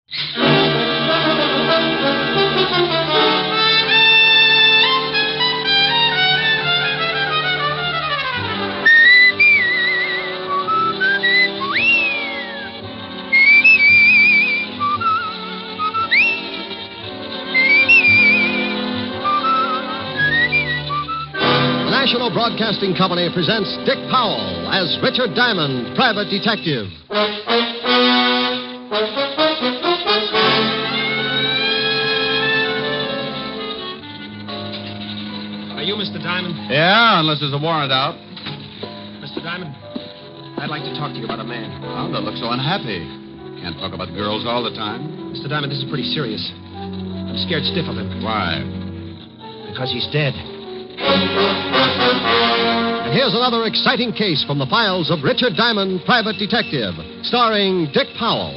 National Broadcasting Company presents Dick Powell as Richard Diamond, private detective. Are you Mr. Diamond? Yeah, unless there's a warrant out. Mr. Diamond, I'd like to talk to you about a man. Oh, don't look so unhappy. Can't talk about girls all the time. Mr. Diamond, this is pretty serious. I'm scared stiff of him. Why? Because he's dead. And here's another exciting case from the files of Richard Diamond, private detective, starring Dick Powell.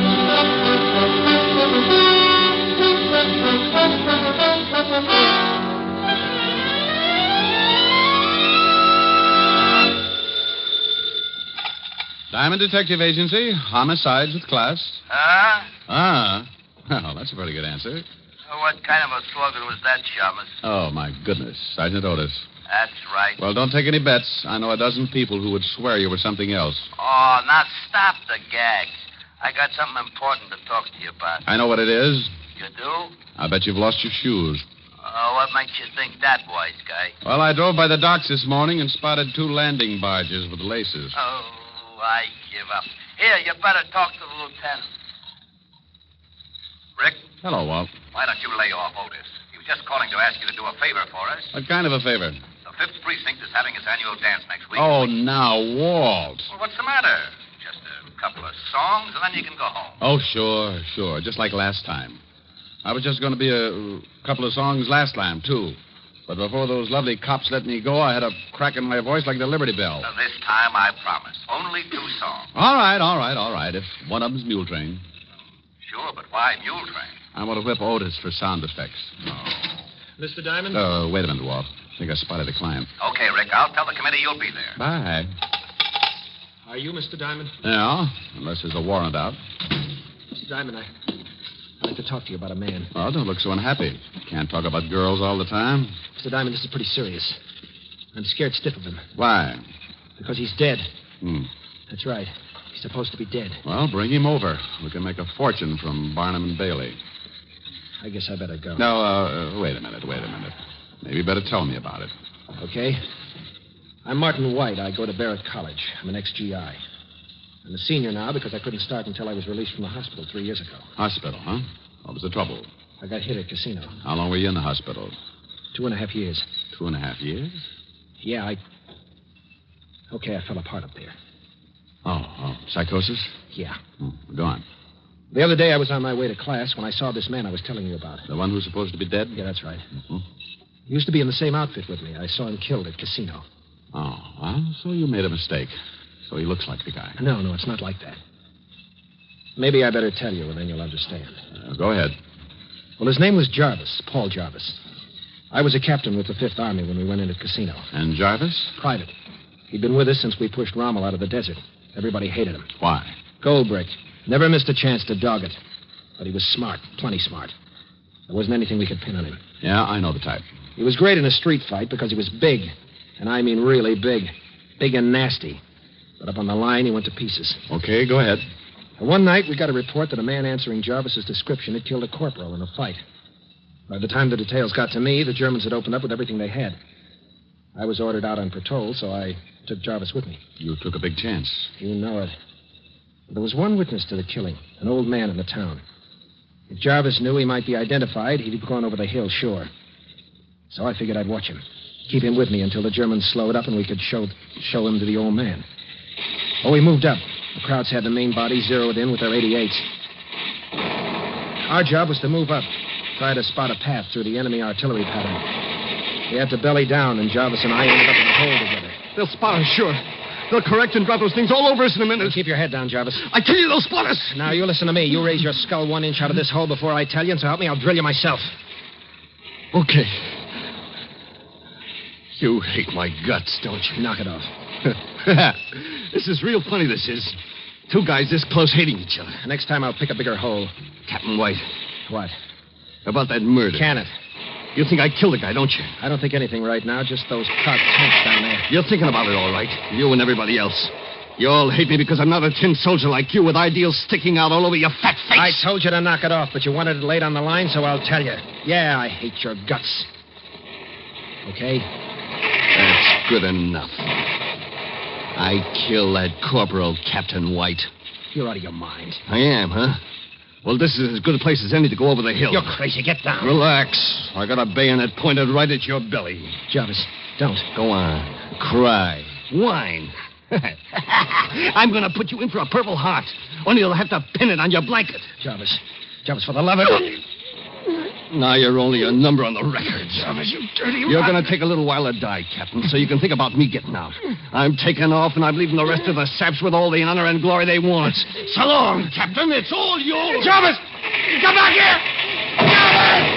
Diamond Detective Agency, homicides with class. Well, that's a pretty good answer. What kind of a slogan was that, Shamus? Oh, my goodness. Sergeant Otis. That's right. Well, don't take any bets. I know a dozen people who would swear you were something else. Oh, now stop the gags. I got something important to talk to you about. I know what it is. You do? I bet you've lost your shoes. What makes you think that, wise guy? Well, I drove by the docks this morning and spotted 2 landing barges with laces. Oh, I give up. Here, you better talk to the lieutenant. Rick, Hello, Walt. why don't you lay off Otis? He was just calling to ask you to do a favor for us. What kind of a favor? The 5th Precinct is having its annual dance next week. Oh, now, Walt. Well, what's the matter? Just a couple of songs, and then you can go home. Oh, sure. Just like last time. I was just going to be a couple of songs last time, too. But before those lovely cops let me go, I had a crack in my voice like the Liberty Bell. Now, this time, I promise. Only 2 songs. All right. If one of them's Mule Train. Sure, but why Mule Train? I want to whip Otis for sound effects. Mr. Diamond? Wait a minute, Walt. I think I spotted a client. Okay, Rick, I'll tell the committee you'll be there. Bye. Are you Mr. Diamond? Yeah, unless there's a warrant out. Mr. Diamond, I'd like to talk to you about a man. Oh, don't look so unhappy. Can't talk about girls all the time. Mr. Diamond, this is pretty serious. I'm scared stiff of him. Why? Because he's dead. That's right. He's supposed to be dead. Well, bring him over. We can make a fortune from Barnum and Bailey. I guess I better go. No, wait a minute. Maybe you better tell me about it. Okay. I'm Martin White. I go to Barrett College. I'm an ex-GI. I'm a senior now because I couldn't start until I was released from the hospital 3 years ago. Hospital, huh? What was the trouble? I got hit at casino. How long were you in the hospital? 2.5 years. 2.5 years? Yeah, Okay, I fell apart up there. Oh, psychosis? Yeah. Go on. The other day I was on my way to class when I saw this man I was telling you about. The one who's supposed to be dead? Yeah, that's right. Mm-hmm. He used to be in the same outfit with me. I saw him killed at casino. Oh, well, so you made a mistake. So he looks like the guy. No, it's not like that. Maybe I better tell you, and then you'll understand. Go ahead. Well, his name was Jarvis, Paul Jarvis. I was a captain with the 5th Army when we went into casino. And Jarvis? Private. He'd been with us since we pushed Rommel out of the desert. Everybody hated him. Why? Goldbrick. Never missed a chance to dog it. But he was smart, plenty smart. There wasn't anything we could pin on him. Yeah, I know the type. He was great in a street fight because he was big. And I mean really big. Big and nasty. But up on the line, he went to pieces. Okay, go ahead. And one night, we got a report that a man answering Jarvis's description had killed a corporal in a fight. By the time the details got to me, the Germans had opened up with everything they had. I was ordered out on patrol, so I took Jarvis with me. You took a big chance. You know it. There was one witness to the killing, an old man in the town. If Jarvis knew he might be identified, he'd have gone over the hill, sure. So I figured I'd watch him. Keep him with me until the Germans slowed up and we could show him to the old man. Oh, we moved up. The Krauts had the main body zeroed in with their 88s. Our job was to move up, try to spot a path through the enemy artillery pattern. We had to belly down, and Jarvis and I ended up in a hole together. They'll spot us, sure. They'll correct and drop those things all over us in a minute. Keep your head down, Jarvis. I tell you, they'll spot us. Now, you listen to me. You raise your skull 1 inch out of this hole before I tell you, and so help me, I'll drill you myself. Okay. You hate my guts, don't you? Knock it off. This is real funny, this is. 2 guys this close hating each other. Next time I'll pick a bigger hole. Captain White, What? about that murder. Can it? You think I killed the guy, don't you? I don't think anything right now, just those parked tanks down there. You're thinking about it all right. You and everybody else. You all hate me because I'm not a tin soldier like you with ideals sticking out all over your fat face. I told you to knock it off, but you wanted it laid on the line, so I'll tell you. Yeah, I hate your guts. Okay? That's good enough. I killed that Corporal Captain White. You're out of your mind. I am, huh? Well, this is as good a place as any to go over the hill. You're crazy. Get down. Relax. I got a bayonet pointed right at your belly. Jarvis, don't. Go on. Cry. Whine. I'm going to put you in for a Purple Heart. Only you'll have to pin it on your blanket. Jarvis, for the love of... Now you're only a number on the record. Jarvis, you dirty... You're going to take a little while to die, Captain, so you can think about me getting out. I'm taking off, and I'm leaving the rest of the saps with all the honor and glory they want. So long, Captain. It's all yours. Jarvis! Come back here! Jarvis!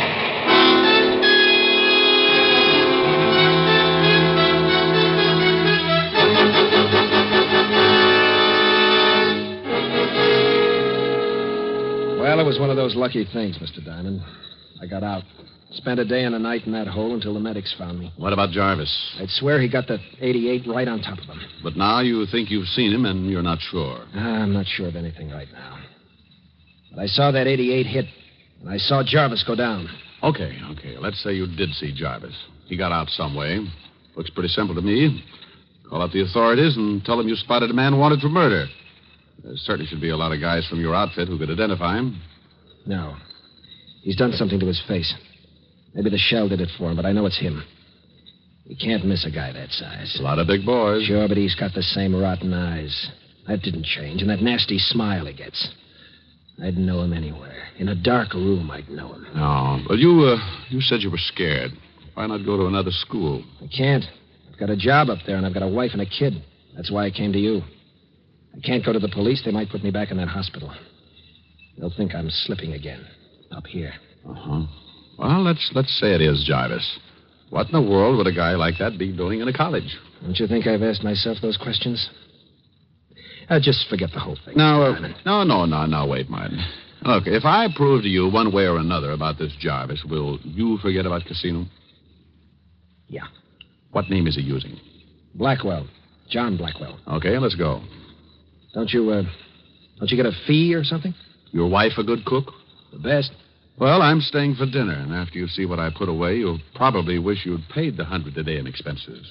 Well, it was one of those lucky things, Mr. Diamond. I got out. Spent a day and a night in that hole until the medics found me. What about Jarvis? I'd swear he got the 88 right on top of him. But now you think you've seen him and you're not sure. I'm not sure of anything right now. But I saw that 88 hit, and I saw Jarvis go down. Okay. Let's say you did see Jarvis. He got out some way. Looks pretty simple to me. Call up the authorities and tell them you spotted a man wanted for murder. There certainly should be a lot of guys from your outfit who could identify him. No. He's done something to his face. Maybe the shell did it for him, but I know it's him. You can't miss a guy that size. A lot of big boys. Sure, but he's got the same rotten eyes. That didn't change, and that nasty smile he gets. I'd know him anywhere. In a dark room, I'd know him. No, but you said you were scared. Why not go to another school? I can't. I've got a job up there, and I've got a wife and a kid. That's why I came to you. I can't go to the police. They might put me back in that hospital. They'll think I'm slipping again. Up here. Uh-huh. Well, let's say it is Jarvis. What in the world would a guy like that be doing in a college? Don't you think I've asked myself those questions? Just forget the whole thing. No, wait, Martin. Look, if I prove to you one way or another about this Jarvis, will you forget about Casino? Yeah. What name is he using? Blackwell. John Blackwell. Okay, let's go. Don't you get a fee or something? Your wife a good cook? The best. Well, I'm staying for dinner, and after you see what I put away, you'll probably wish you'd paid the $100 a day in expenses.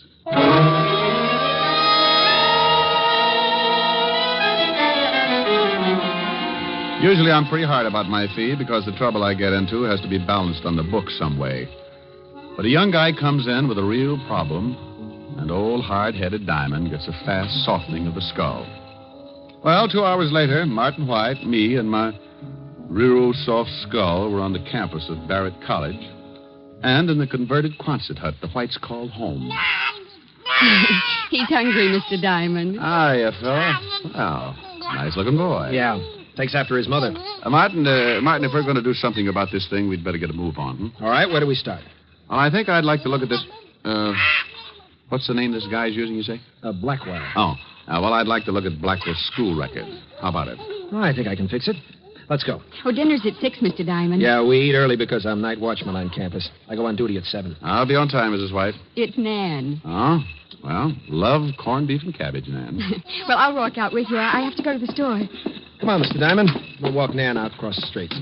Usually I'm pretty hard about my fee because the trouble I get into has to be balanced on the book some way. But a young guy comes in with a real problem, and old hard-headed Diamond gets a fast softening of the skull. Well, 2 hours later, Martin White, me, and my real soft skull were on the campus of Barrett College and in the converted Quonset hut the Whites called home. He's hungry, Mr. Diamond. Hiya, fella. Well, nice-looking boy. Yeah. Takes after his mother. Martin, if we're going to do something about this thing, we'd better get a move on. All right, where do we start? Well, I think I'd like to look at this... what's the name this guy's using, you say? Blackwell. Oh. Well, I'd like to look at Blackwell's school record. How about it? Oh, I think I can fix it. Let's go. Oh, dinner's at 6, Mr. Diamond. Yeah, we eat early because I'm night watchman on campus. I go on duty at 7. I'll be on time, Mrs. White. It's Nan. Oh? Well, love corned beef and cabbage, Nan. Well, I'll walk out with you. I have to go to the store. Come on, Mr. Diamond. We'll walk Nan out across the street.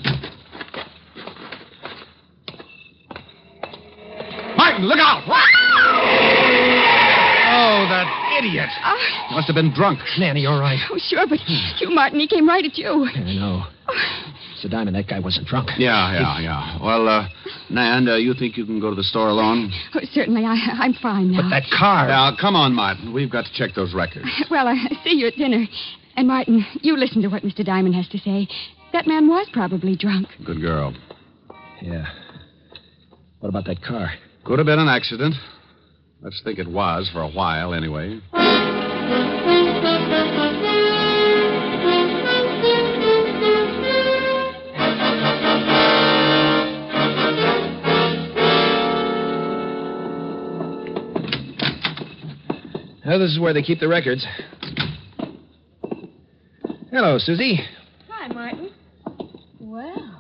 Martin, look out! Oh, that idiot. Must have been drunk. Nanny, all right? Oh, sure, but you, Martin, he came right at you. I know. Mr. Diamond, that guy wasn't drunk. Yeah. Well, Nan, you think you can go to the store alone? Oh, certainly, I'm fine now. But that car... Now, come on, Martin. We've got to check those records. Well, I see you at dinner. And, Martin, you listen to what Mr. Diamond has to say. That man was probably drunk. Good girl. Yeah. What about that car? Could have been an accident. Let's think it was for a while, anyway. Well, this is where they keep the records. Hello, Susie. Hi, Martin. Well,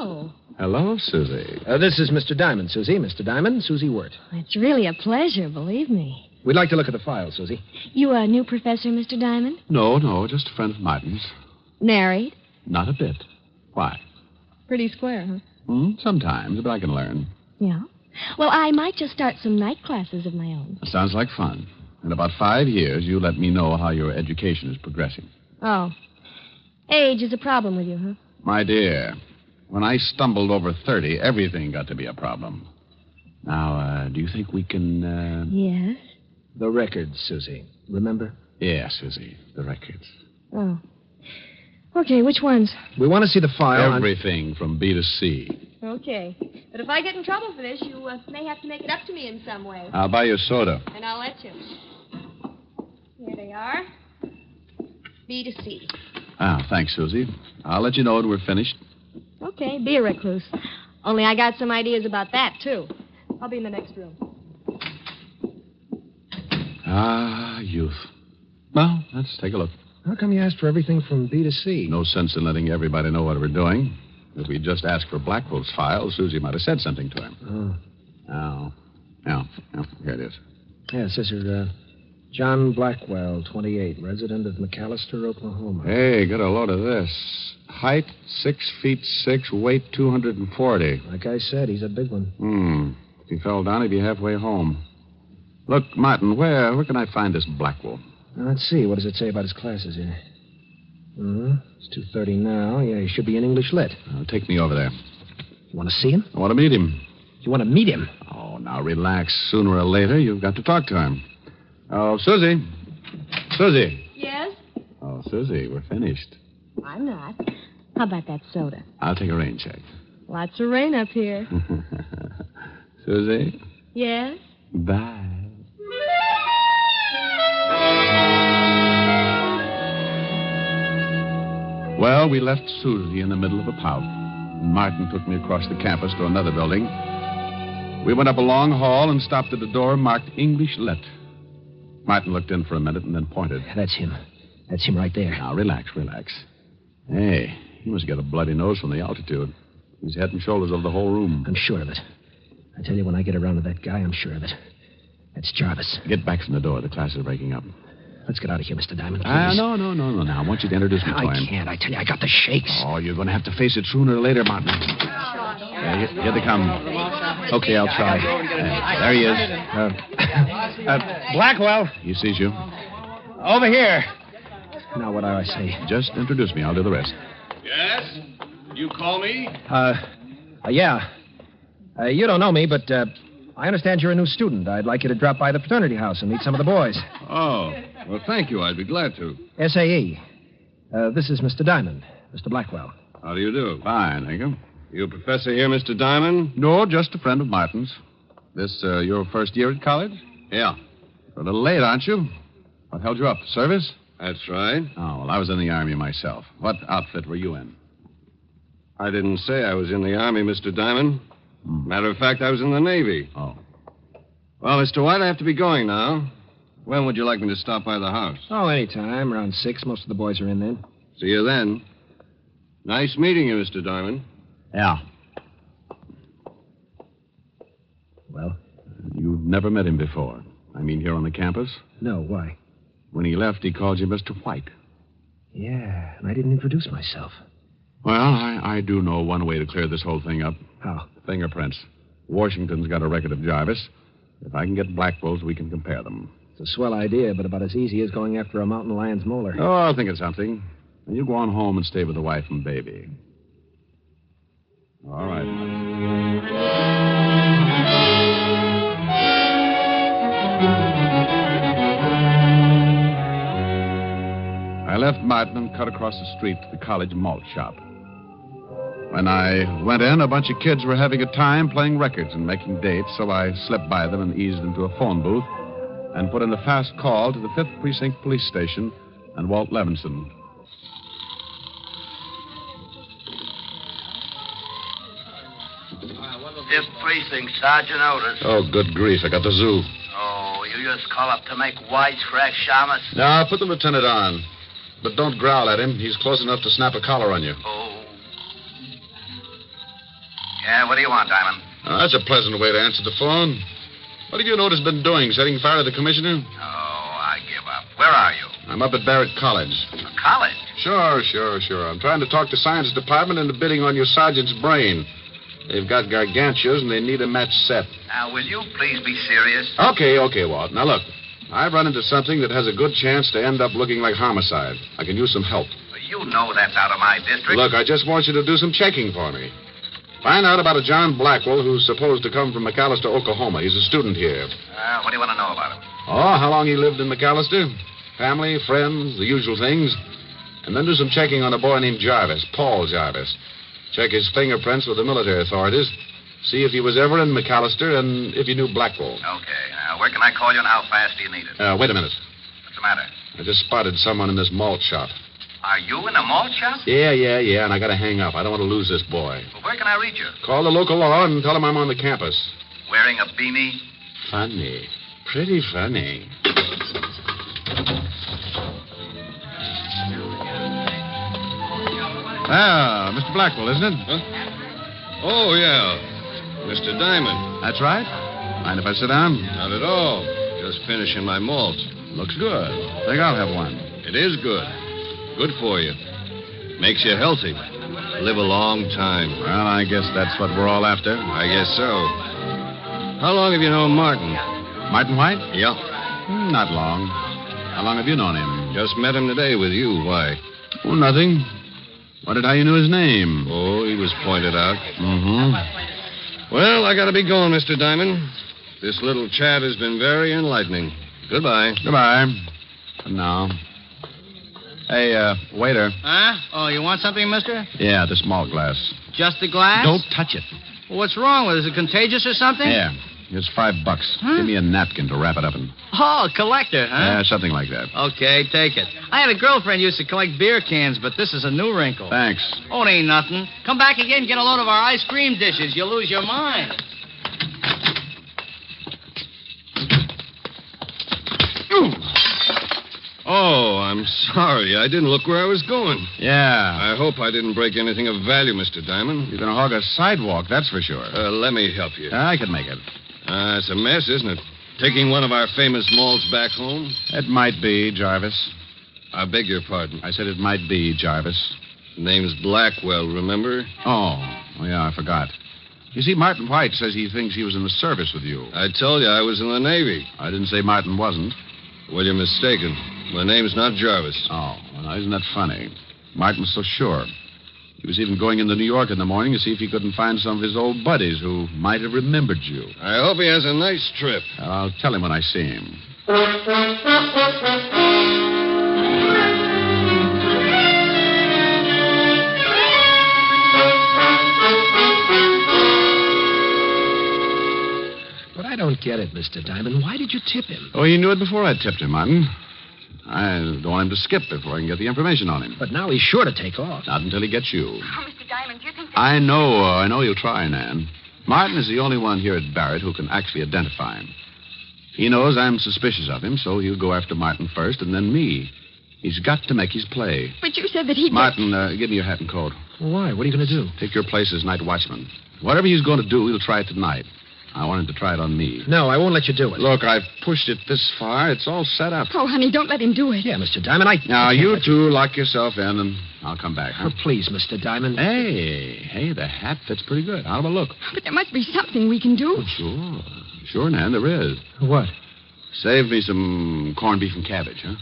hello. Hello, Susie. This is Mr. Diamond, Susie. Mr. Diamond, Susie Wirt. It's really a pleasure, believe me. We'd like to look at the file, Susie. You a new professor, Mr. Diamond? No, just a friend of Martin's. Married? Not a bit. Why? Pretty square, huh? Sometimes, but I can learn. Yeah. Well, I might just start some night classes of my own. Sounds like fun. In about 5 years, you let me know how your education is progressing. Oh. Age is a problem with you, huh? My dear, when I stumbled over 30, everything got to be a problem. Now, do you think we can, Yes? The records, Susie. Remember? Yeah, Susie, the records. Oh. Okay, which ones? We want to see the file. Everything from B to C. Okay. But if I get in trouble for this, you may have to make it up to me in some way. I'll buy you a soda. And I'll let you. Here they are. B to C. Thanks, Susie. I'll let you know when we're finished. Okay, be a recluse. Only I got some ideas about that, too. I'll be in the next room. Youth. Well, let's take a look. How come you asked for everything from B to C? No sense in letting everybody know what we're doing. If we just asked for Blackwell's file, Susie might have said something to him. Oh. Here it is. Yeah, it says here, John Blackwell, 28, resident of McAllister, Oklahoma. Hey, get a load of this. Height, 6'6", weight 240. Like I said, he's a big one. If he fell down, he'd be halfway home. Look, Martin, where can I find this Blackwell? Now, let's see. What does it say about his classes here? It's 2:30 now. Yeah, he should be in English Lit. Take me over there. You want to see him? I want to meet him. You want to meet him? Oh, now relax. Sooner or later, you've got to talk to him. Oh, Susie. Susie. Yes? Oh, Susie, we're finished. I'm not. How about that soda? I'll take a rain check. Lots of rain up here. Susie? Yes? Bye. Well, we left Susie in the middle of a pout. Martin took me across the campus to another building. We went up a long hall and stopped at a door marked English Lit. Martin looked in for a minute and then pointed. That's him. That's him right there. Now, relax. Hey, he must get a bloody nose from the altitude. He's head and shoulders over the whole room. I'm sure of it. I tell you, when I get around to that guy, I'm sure of it. That's Jarvis. Get back from the door. The class is breaking up. Let's get out of here, Mr. Diamond, please. No. Now, I want you to introduce me to him. I can't. I tell you, I got the shakes. Oh, you're going to have to face it sooner or later, Martin. Here they come. Okay, I'll try. There he is. Blackwell. He sees you. Over here. Now, what do I say? Just introduce me. I'll do the rest. Yes? You call me? Yeah. You don't know me, but I understand you're a new student. I'd like you to drop by the fraternity house and meet some of the boys. Oh, well, thank you. I'd be glad to. SAE. This is Mr. Diamond, Mr. Blackwell. How do you do? Fine, thank you. You a professor here, Mr. Diamond? No, just a friend of Martin's. This your first year at college? Yeah. You're a little late, aren't you? What held you up? Service? That's right. Oh, well, I was in the Army myself. What outfit were you in? I didn't say I was in the Army, Mr. Diamond. Matter of fact, I was in the Navy. Oh. Well, Mr. White, I have to be going now. When would you like me to stop by the house? Oh, anytime. Around 6. Most of the boys are in then. See you then. Nice meeting you, Mr. Diamond. Yeah. Well? You've never met him before. I mean, here on the campus? No, why? When he left, he called you Mr. White. Yeah, and I didn't introduce myself. Well, I do know one way to clear this whole thing up. How? Fingerprints. Washington's got a record of Jarvis. If I can get Blackwell's, we can compare them. It's a swell idea, but about as easy as going after a mountain lion's molar. Oh, I'll think of something. And you go on home and stay with the wife and baby. All right. I left Martin and cut across the street to the college malt shop. When I went in, a bunch of kids were having a time playing records and making dates, so I slipped by them and eased into a phone booth and put in a fast call to the 5th Precinct Police Station and Walt Levinson. Fifth Precinct, Sergeant Otis. Oh, good grief. I got the zoo. Oh, you just call up to make wisecrack, Shamus? Now, put the lieutenant on. But don't growl at him. He's close enough to snap a collar on you. Oh. Yeah, what do you want, Diamond? That's a pleasant way to answer the phone. What have you noticed been doing? Setting fire to the commissioner? Oh, I give up. Where are you? I'm up at Barrett College. College? Sure. I'm trying to talk the science department into bidding on your sergeant's brain. They've got gargantuas, and they need a match set. Now, will you please be serious? Okay, Walt. Now, look. I've run into something that has a good chance to end up looking like homicide. I can use some help. You know that's out of my district. Look, I just want you to do some checking for me. Find out about a John Blackwell who's supposed to come from McAllister, Oklahoma. He's a student here. What do you want to know about him? Oh, how long he lived in McAllister? Family, friends, the usual things. And then do some checking on a boy named Jarvis, Paul Jarvis. Check his fingerprints with the military authorities. See if he was ever in McAllister and if he knew Blackwell. Okay. Where can I call you and how fast do you need it? Wait a minute. What's the matter? I just spotted someone in this malt shop. Are you in a malt shop? Yeah, and I gotta hang up. I don't want to lose this boy. Well, where can I reach you? Call the local law and tell him I'm on the campus. Wearing a beanie? Funny. Pretty funny. Ah, Mr. Blackwell, isn't it? Huh? Oh, yeah. Mr. Diamond. That's right. Mind if I sit down? Not at all. Just finishing my malt. Looks good. Think I'll have one. It is good. Good for you. Makes you healthy. Live a long time. Well, I guess that's what we're all after. I guess so. How long have you known Martin? Martin White? Yeah. Not long. How long have you known him? Just met him today with you. Why? Oh, nothing. Wondered how you knew his name. Oh, he was pointed out. Mm-hmm. Well, I gotta be going, Mr. Diamond. This little chat has been very enlightening. Goodbye. Goodbye. For now. Hey, waiter. Huh? Oh, you want something, mister? Yeah, the small glass. Just the glass? Don't touch it. Well, what's wrong with it? Is it contagious or something? Yeah. Here's $5. Huh? Give me a napkin to wrap it up in. Oh, a collector, huh? Yeah, something like that. Okay, take it. I had a girlfriend who used to collect beer cans, but this is a new wrinkle. Thanks. Oh, it ain't nothing. Come back again and get a load of our ice cream dishes. You'll lose your mind. Oh, I'm sorry. I didn't look where I was going. Yeah. I hope I didn't break anything of value, Mr. Diamond. You're going to hog a sidewalk, that's for sure. Let me help you. I can make it. It's a mess, isn't it? Taking one of our famous malts back home? It might be, Jarvis. I beg your pardon. I said it might be, Jarvis. Name's Blackwell, remember? Oh, yeah, I forgot. You see, Martin White says he thinks he was in the service with you. I told you I was in the Navy. I didn't say Martin wasn't. Well, you're mistaken. My name's not Jarvis. Oh, well, now, isn't that funny? Martin was so sure. He was even going into New York in the morning to see if he couldn't find some of his old buddies who might have remembered you. I hope he has a nice trip. I'll tell him when I see him. But I don't get it, Mr. Diamond. Why did you tip him? Oh, he knew it before I tipped him, Martin. I don't want him to skip before I can get the information on him. But now he's sure to take off. Not until he gets you. Oh, Mr. Diamond, do you think that... I know you'll try, Nan. Martin is the only one here at Barrett who can actually identify him. He knows I'm suspicious of him, so he'll go after Martin first and then me. He's got to make his play. But you said that he'd... Martin, give me your hat and coat. Why? What are you going to do? Take your place as night watchman. Whatever he's going to do, he'll try it tonight. I want him to try it on me. No, I won't let you do it. Look, I've pushed it this far. It's all set up. Oh, honey, don't let him do it. Yeah, Mr. Diamond, Now, I can't you let two lock yourself in, and I'll come back, huh? Oh, please, Mr. Diamond. Hey, the hat fits pretty good. How about a look? But there must be something we can do. Oh, sure, Nan, there is. What? Save me some corned beef and cabbage, huh?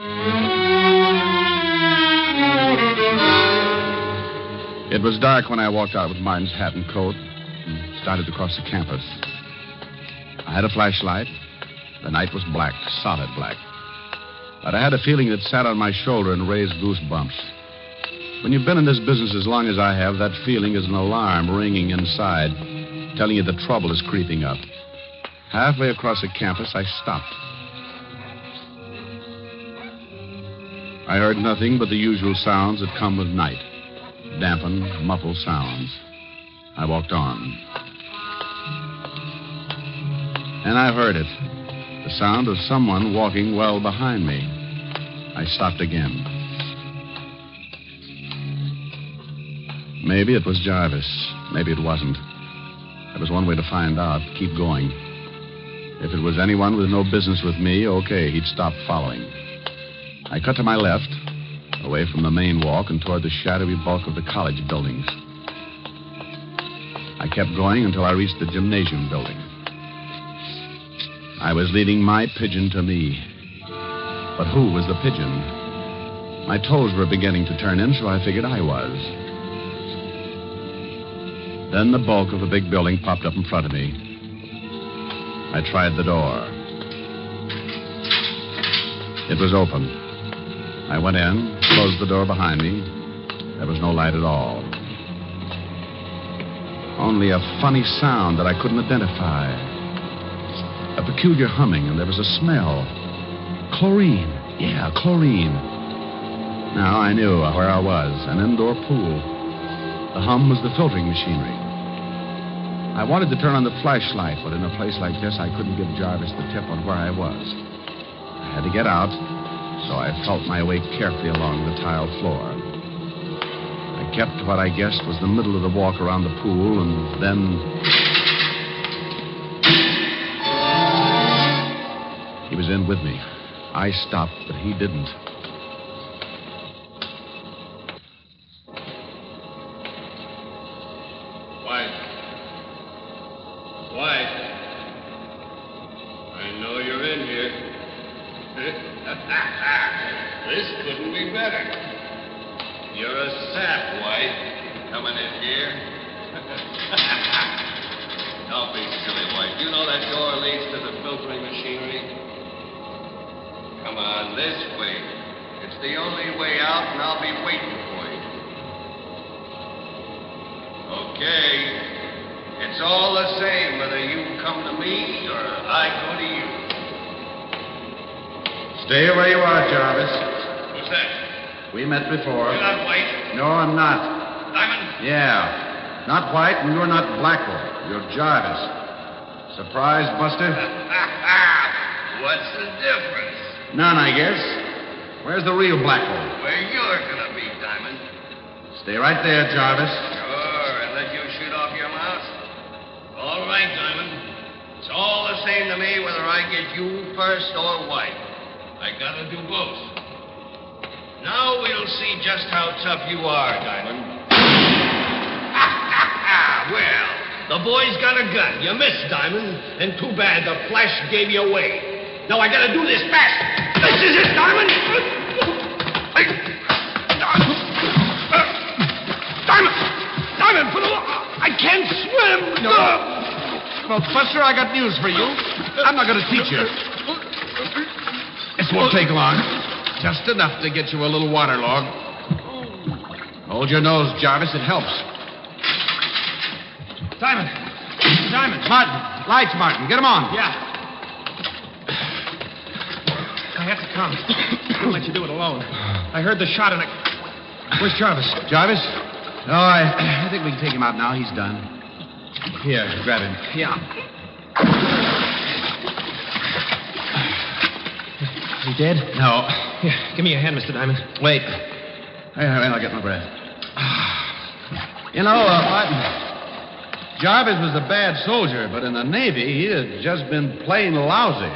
It was dark when I walked out with Martin's hat and coat and started to cross the campus. I had a flashlight. The night was black, solid black. But I had a feeling that sat on my shoulder and raised goosebumps. When you've been in this business as long as I have, that feeling is an alarm ringing inside, telling you the trouble is creeping up. Halfway across the campus, I stopped. I heard nothing but the usual sounds that come with night. Dampened, muffled sounds. I walked on. And I heard it. The sound of someone walking well behind me. I stopped again. Maybe it was Jarvis. Maybe it wasn't. That was one way to find out. Keep going. If it was anyone with no business with me, okay, he'd stop following. I cut to my left, away from the main walk and toward the shadowy bulk of the college buildings. I kept going until I reached the gymnasium building. I was leading my pigeon to me. But who was the pigeon? My toes were beginning to turn in, so I figured I was. Then the bulk of the big building popped up in front of me. I tried the door. It was open. I went in, closed the door behind me. There was no light at all. Only a funny sound that I couldn't identify. A peculiar humming, and there was a smell. Chlorine. Yeah, chlorine. Now I knew where I was, an indoor pool. The hum was the filtering machinery. I wanted to turn on the flashlight, but in a place like this, I couldn't give Jarvis the tip on where I was. I had to get out, so I felt my way carefully along the tile floor. I kept what I guessed was the middle of the walk around the pool, and then... He was in with me. I stopped, but he didn't. White. I know you're in here. This couldn't be better. You're a sap, White, coming in here. Don't be silly, White. You know that door leads to the filtering machinery? Come on, this way. It's the only way out, and I'll be waiting for you. Okay. It's all the same whether you come to me or I go to you. Stay where you are, Jarvis. Who's that? We met before. You're not White. No, I'm not. Diamond? Yeah. Not White, and you're not Blackwell. You're Jarvis. Surprise, Buster? What's the difference? None, I guess. Where's the real Blackwell? Where you're gonna be, Diamond. Stay right there, Jarvis. Sure, and let you shoot off your mouth. All right, Diamond. It's all the same to me whether I get you first or White. I gotta do both. Now we'll see just how tough you are, Diamond. Well, the boy's got a gun. You missed, Diamond. And too bad the flash gave you away. Now I gotta do this fast. This is it, Diamond. Diamond, for the law. I can't swim. No. Well, Buster, I got news for you. I'm not going to teach you. This won't take long. Just enough to get you a little waterlogged. Hold your nose, Jarvis. It helps. Diamond. Martin. Lights, Martin. Get them on. Yeah. I have to come. I won't let you do it alone. I heard the shot and Where's Jarvis? Jarvis? Oh, I think we can take him out now. He's done. Here, grab him. Yeah. Is he dead? No. Here, give me your hand, Mr. Diamond. Wait. I'll get my breath. You know, Martin, Jarvis was a bad soldier, but in the Navy, he had just been plain lousy.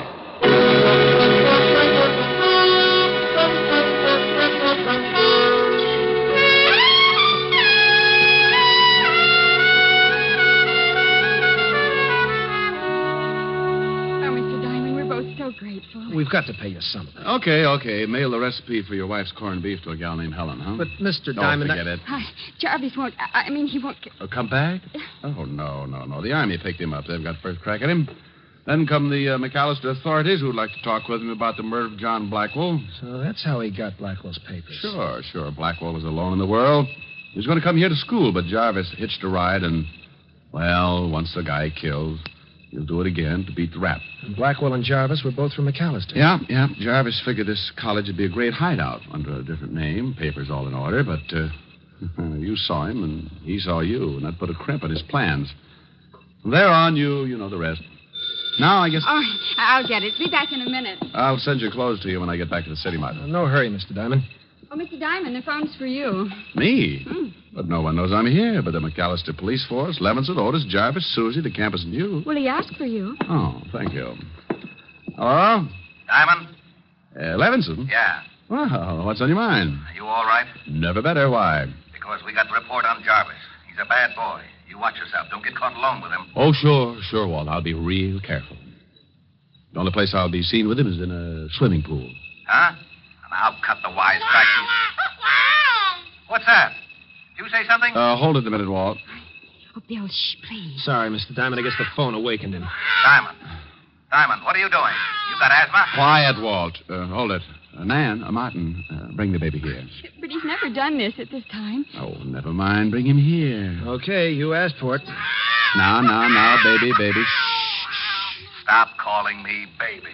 Grateful. We've got to pay you something. Okay. Mail the recipe for your wife's corned beef to a gal named Helen, huh? But, Mr. Don't Diamond... forget it. Jarvis won't... I mean, he won't... Come back? Oh, no. The Army picked him up. They've got first crack at him. Then come the McAllister authorities who'd like to talk with him about the murder of John Blackwell. So that's how he got Blackwell's papers. Sure. Blackwell was alone in the world. He was going to come here to school, but Jarvis hitched a ride and, well, once the guy killed... He'll do it again to beat the rap. And Blackwell and Jarvis were both from McAllister. Yeah. Jarvis figured this college would be a great hideout under a different name, papers all in order, but you saw him and he saw you, and that put a crimp in his plans. From there on, you know the rest. Now, I guess... Oh, I'll get it. Be back in a minute. I'll send your clothes to you when I get back to the city, Martin. No hurry, Mr. Diamond. Oh, Mr. Diamond, the phone's for you. Me? But no one knows I'm here but the McAllister police force, Levinson, Otis, Jarvis, Susie, the campus, and you. Well, he asked for you. Oh, thank you. Hello? Diamond? Levinson? Yeah. Well, what's on your mind? Are you all right? Never better. Why? Because we got the report on Jarvis. He's a bad boy. You watch yourself. Don't get caught alone with him. Oh, sure, Walt. I'll be real careful. The only place I'll be seen with him is in a swimming pool. Huh? Now, cut the wisecracking. What's that? Did you say something? Hold it a minute, Walt. Oh, Bill, shh, please. Sorry, Mr. Diamond. I guess the phone awakened him. Diamond, what are you doing? You got asthma? Quiet, Walt. Hold it. Nan, Martin, bring the baby here. But he's never done this at this time. Oh, never mind. Bring him here. Okay, you asked for it. Now, baby. Shh. Stop calling me baby.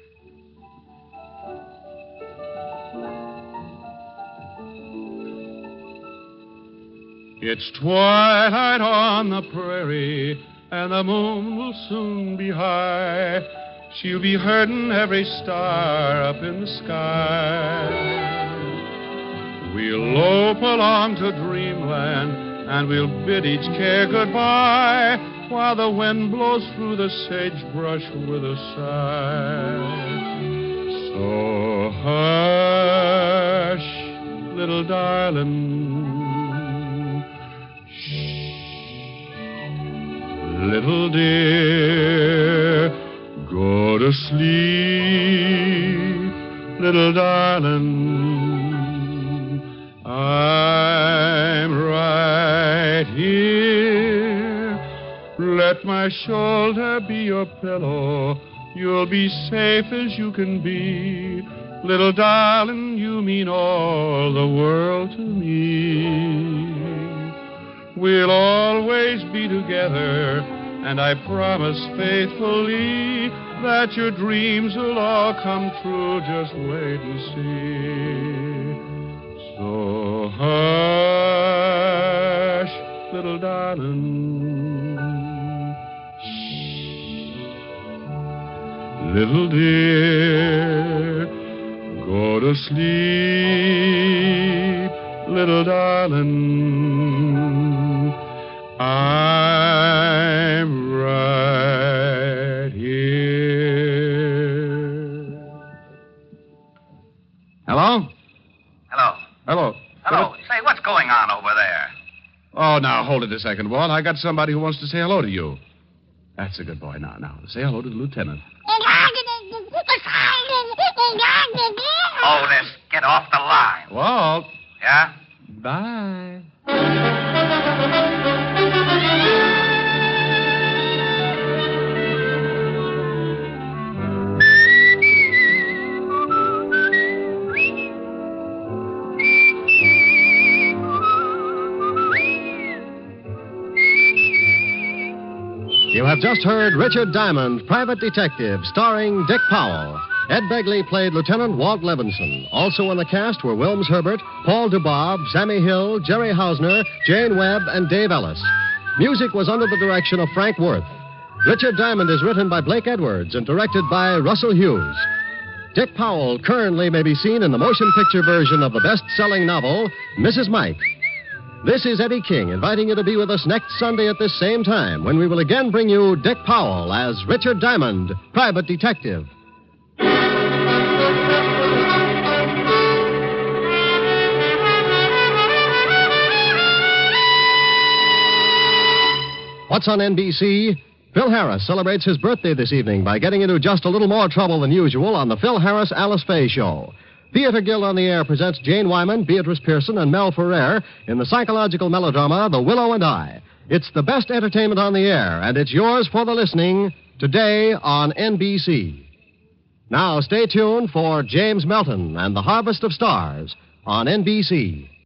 It's twilight on the prairie, and the moon will soon be high. She'll be herding every star up in the sky. We'll lope along to dreamland, and we'll bid each care goodbye, while the wind blows through the sagebrush with a sigh. So hush, little darling. Little dear, go to sleep, little darling. I'm right here. Let my shoulder be your pillow. You'll be safe as you can be. Little darling, you mean all the world to me. We'll always be together, and I promise faithfully that your dreams will all come true. Just wait and see. So hush, little darling. Shh. Little dear, go to sleep, little darling. I'm right here. Hello? Hello. Say, what's going on over there? Oh, now, hold it a second, Walt. I got somebody who wants to say hello to you. That's a good boy. Now, say hello to the lieutenant. Otis, get off the line. Walt. Yeah? Bye. You have just heard Richard Diamond, Private Detective, starring Dick Powell. Ed Begley played Lieutenant Walt Levinson. Also in the cast were Wilms Herbert, Paul DeBob, Sammy Hill, Jerry Hausner, Jane Webb, and Dave Ellis. Music was under the direction of Frank Worth. Richard Diamond is written by Blake Edwards and directed by Russell Hughes. Dick Powell currently may be seen in the motion picture version of the best-selling novel, Mrs. Mike. This is Eddie King inviting you to be with us next Sunday at this same time when we will again bring you Dick Powell as Richard Diamond, Private Detective. What's on NBC? Phil Harris celebrates his birthday this evening by getting into just a little more trouble than usual on the Phil Harris Alice Faye Show. Theater Guild on the Air presents Jane Wyman, Beatrice Pearson, and Mel Ferrer in the psychological melodrama The Willow and I. It's the best entertainment on the air, and it's yours for the listening today on NBC. Now stay tuned for James Melton and the Harvest of Stars on NBC.